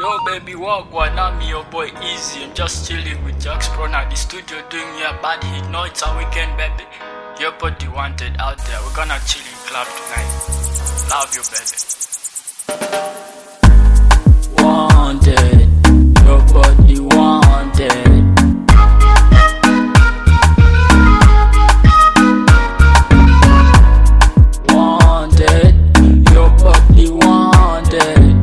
Yo baby, walk one, I'm your boy Easy. I'm just chilling with Jax Pro now. The studio doing your bad hit. No, it's a weekend, baby. Your body wanted out there. We're gonna chill in club tonight. Love you, baby. Wanted, your body wanted. Wanted, your body wanted.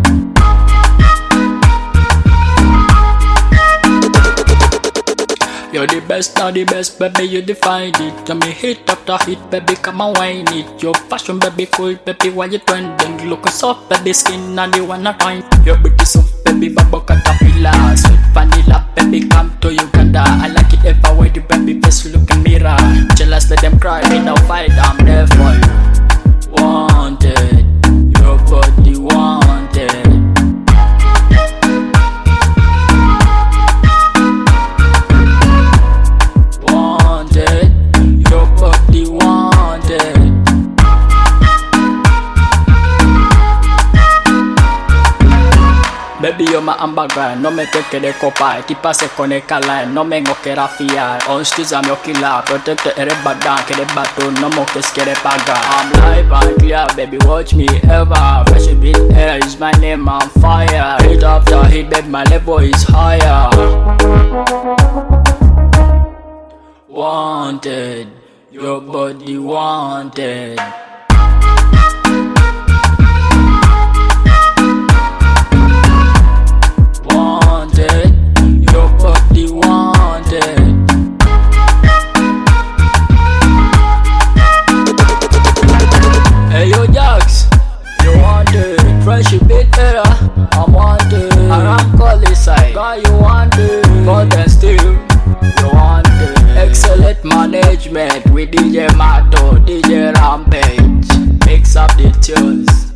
You're the best, not the best, baby, you define it. Tell me hit after hit, baby, come and whine it. Your fashion, baby, cool, baby, why you trending? Looking soft, baby, skin, and you wanna find. Your booty soft, baby, bubble caterpillar. Sweet vanilla, baby, come to Uganda. I like it ever way the baby face look in mirror. Jealous, let them cry, me no fight, I'm there for you. Wanted, your body wanted. Baby, you're my hamburger, no me quede de copa. Ti pase con el cala, no me ngoquera fiar. On stis I'm your killer, protect ere badan, que de bato, no mo que quiere pagar. I'm live and clear, baby, watch me ever. Fresh beat air is my name, I'm fire. Hit after hit, baby, my level is higher. Wanted, your body wanted. Fresh bit era, I'm wanted. Around Collie side, guy you wanted. But then still, you wanted. Excellent management with DJ Mato, DJ Rampage. Mix up the tunes.